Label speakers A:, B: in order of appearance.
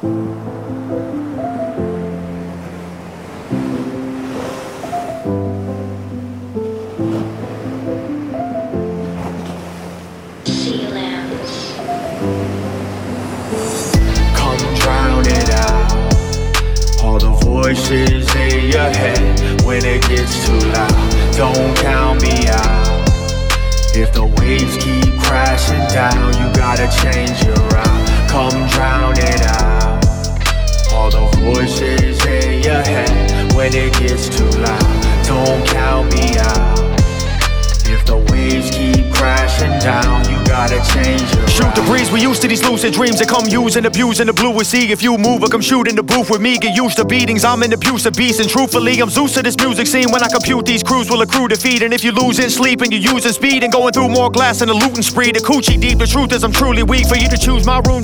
A: Come drown it out. All the voices in your head when it gets too loud. Don't count me out. If the waves keep crashing down, you gotta change your route. Come drown it out. All the voices in your head when it gets too loud. Don't count me out. If the waves keep crashing down, you gotta change your route.
B: Shoot the breeze, we used to these lucid dreams that come use and abuse in the bluest sea. If you move or come shoot in the booth with me, get used to beatings, I'm an abusive beast. And truthfully, I'm Zeus of this music scene. When I compute, these crews will accrue defeat. And if you lose in sleep and you're using speed and going through more glass than a looting spree, the coochie deep, the truth is I'm truly weak. For you to choose my room